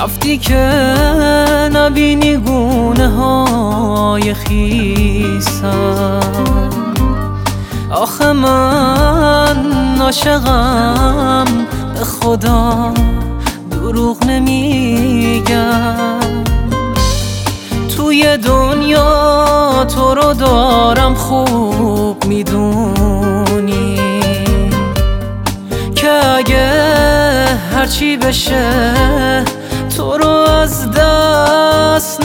رفتی که نبینی گونه های خیسم. آخه من عاشقم به خدا دروغ نمیگم. توی دنیا تو رو دارم خوب میدونی که اگه هرچی بشه تو رو از دست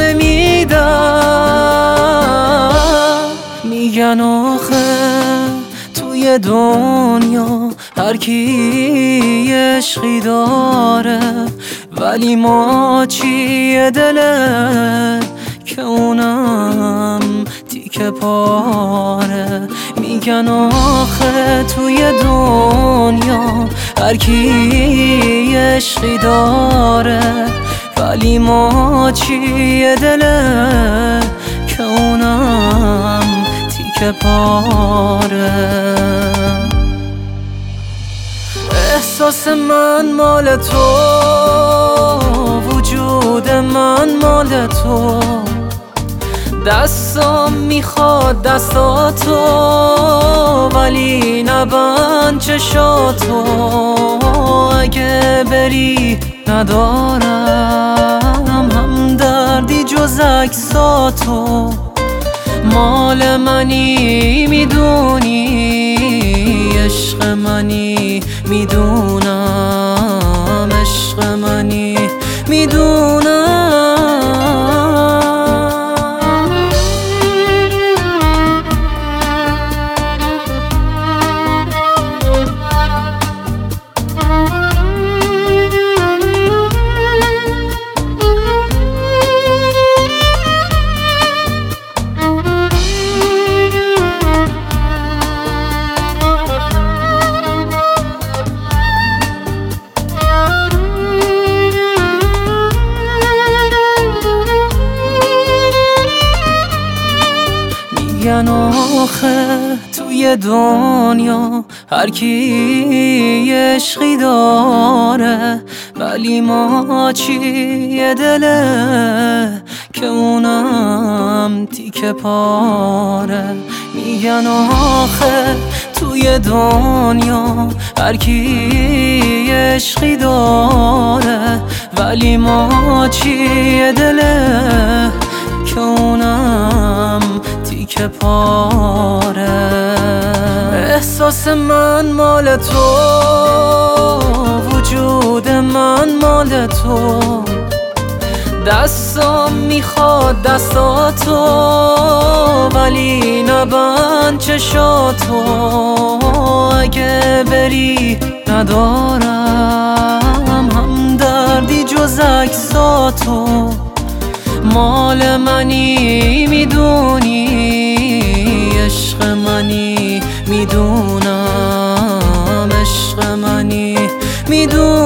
نمیدم. میگن آخه توی دنیا هر کی عشقی داره، ولی ما چیه دله که اونم تیکه پاره. میگن آخه توی دنیا هر کی عشقی داره، ولی ما چیه دله که اونم تیکه پاره. احساس من مال تو، وجود من مال تو، دستم میخواد دستاتو ولی نبند چشاتو. اگه بری ندارم هم دردی جز عکساتو. مال منی میدونی، عشق منی میدونم، عشق منی میدونم. میگن آخه توی دنیا هر کی عشقی داره، ولی ما چیه دله که اونم تیکه پاره. میگن آخه توی دنیا هر کی عشقی داره، ولی ما چیه دله که اونم تیکه پاره. احساس من مال تو، وجود من مال تو، دستم میخواد دستاتو ولی نبند چشاتو. اگه بری ندارم هم دردی جز عکساتو. مال منی میدونی، عشق منی میدونم، عشق منی میدونم.